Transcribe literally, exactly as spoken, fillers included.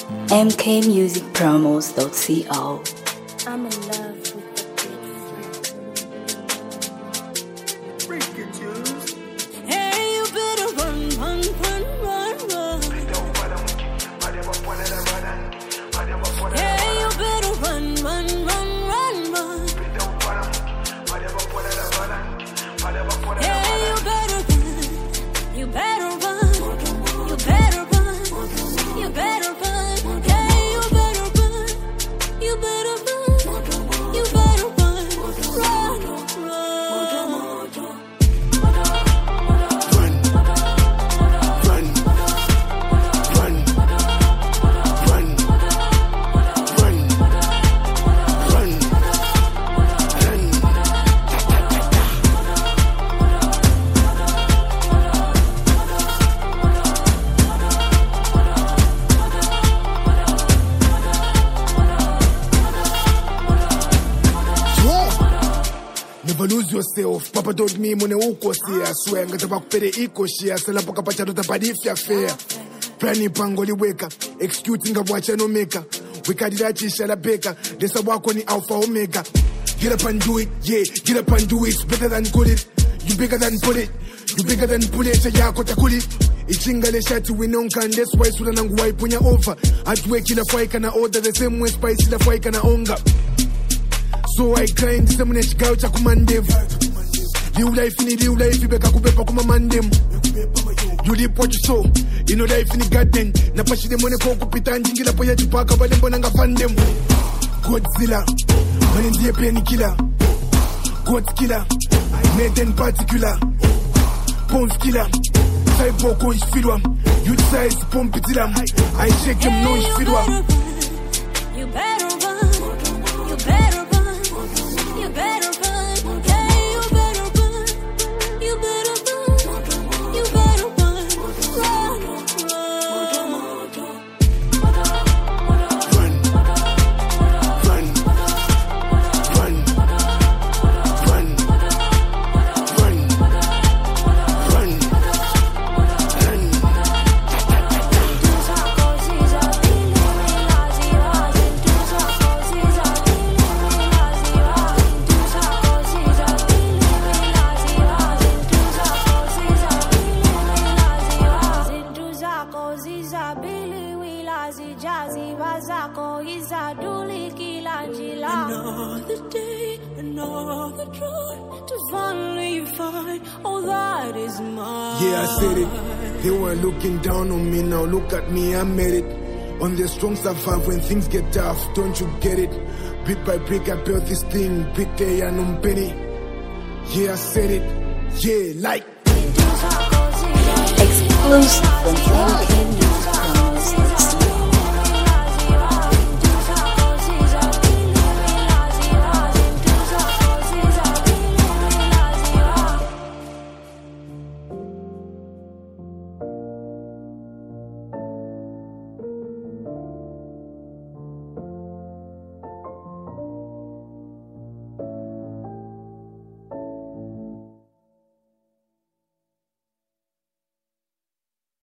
m k music promos dot co. I'm in love with the Freaking Hey, you better run, run, run, run, run. Hey, you better run, run, run, run, run. Hey, you better run. You better run. You better run. You better run. Hey, you better run. You better run. You better run. Run, Never lose yourself. Papa told me money uko siya. Swear ngata bakupere iko shia. Sela poka pachado tapadifya fair. Prani pangoli weka. Executing a watch no maker. Weka didachi shala beka. Desa wako ni alpha omega. Get up and do it, yeah. Get up and do it. It's better than good it. You bigger than pull it. You bigger than pull it. Shaya kota kuli. Ichinga le shati winonka. That's why sula nangu waipunya over. Atwe kila fai kana order. The same way spice la fai kana onga. So I grind some next couch a commandem. Live life in the live life, you beka kubepa kuma mandem. You live what you sow, you know life in the garden. Na pashi de money for kupita njingila po ya chupaka ba dembo nanga fandem. Godzilla, mani ndiye penny killer. God killer, Nathan particular. Bones killer, cyborg ko ishfidwa. You size pomp itilam. I shake him no ishfidwa. You better run, you better run. You better run, yeah, you better run. You better run, you better run. Run, run. Run, run, run, run, run, run, run. Another day, another try to finally find all that is mine. Yeah, I said it. They were looking down on me, now look at me, I made it. On the strong survive when things get tough, don't you get it? Bit by brick, I built this thing, bit day and um penny. Yeah, I said it. Yeah, like Exclusive from m k music